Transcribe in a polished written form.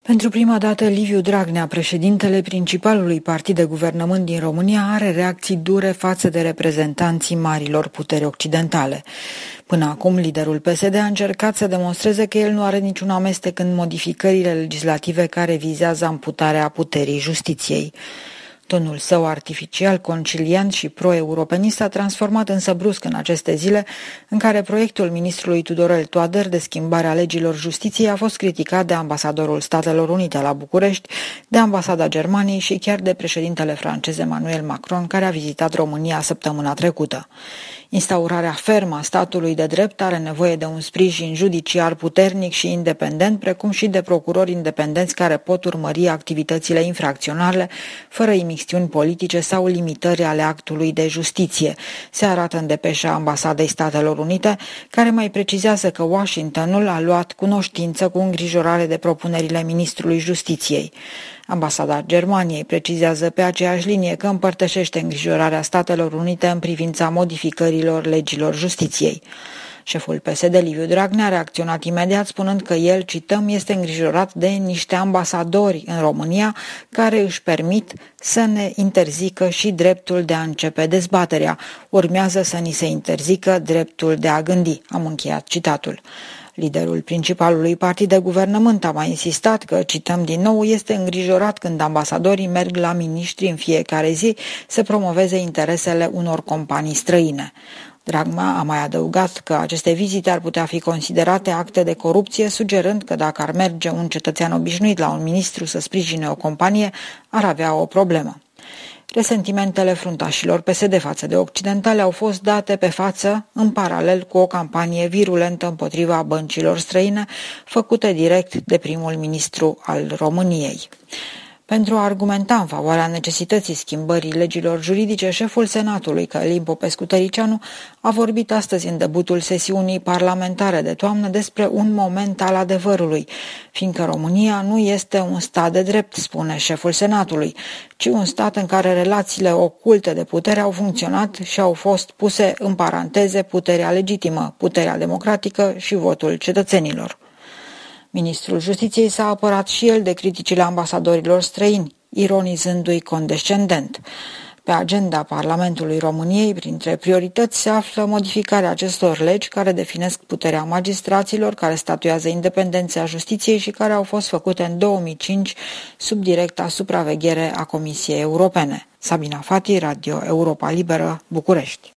Pentru prima dată, Liviu Dragnea, președintele principalului partid de guvernământ din România, are reacții dure față de reprezentanții marilor puteri occidentale. Până acum, liderul PSD a încercat să demonstreze că el nu are niciun amestec în modificările legislative care vizează amputarea puterii justiției. Tonul său artificial, conciliant și pro-europenist s-a transformat însă brusc în aceste zile, în care proiectul ministrului Tudorel Toader de schimbare a legilor justiției a fost criticat de ambasadorul Statelor Unite la București, de ambasada Germaniei și chiar de președintele francez Emmanuel Macron, care a vizitat România săptămâna trecută. Instaurarea fermă a statului de drept are nevoie de un sprijin judiciar puternic și independent, precum și de procurori independenți care pot urmări activitățile infracționale fără imixtiuni politice sau limitări ale actului de justiție, se arată în depeșa ambasadei Statelor Unite, care mai precizează că Washingtonul a luat cunoștință cu îngrijorare de propunerile ministrului Justiției. Ambasada Germaniei precizează pe aceeași linie că împărtășește îngrijorarea Statelor Unite în privința modificărilor legilor justiției. Șeful PSD, Liviu Dragnea, a reacționat imediat spunând că el, cităm, este îngrijorat de niște ambasadori în România care își permit să ne interzică și dreptul de a începe dezbaterea. Urmează să ni se interzică dreptul de a gândi. Am încheiat citatul. Liderul principalului partid de guvernământ a mai insistat că, cităm din nou, este îngrijorat când ambasadorii merg la miniștri în fiecare zi să promoveze interesele unor companii străine. Dragnea a mai adăugat că aceste vizite ar putea fi considerate acte de corupție, sugerând că dacă ar merge un cetățean obișnuit la un ministru să sprijine o companie, ar avea o problemă. Resentimentele fruntașilor PSD față de occidentale au fost date pe față în paralel cu o campanie virulentă împotriva băncilor străine, făcută direct de primul ministru al României. Pentru a argumenta în favoarea necesității schimbării legilor juridice, șeful Senatului, Călin Popescu-Tăricianu, a vorbit astăzi în debutul sesiunii parlamentare de toamnă despre un moment al adevărului, fiindcă România nu este un stat de drept, spune șeful Senatului, ci un stat în care relațiile oculte de putere au funcționat și au fost puse în paranteze puterea legitimă, puterea democratică și votul cetățenilor. Ministrul Justiției s-a apărat și el de criticile ambasadorilor străini, ironizându-i condescendent. Pe agenda Parlamentului României, printre priorități, se află modificarea acestor legi care definesc puterea magistraților, care statuează independența justiției și care au fost făcute în 2005 sub directa supraveghere a Comisiei Europene. Sabina Fati, Radio Europa Liberă, București.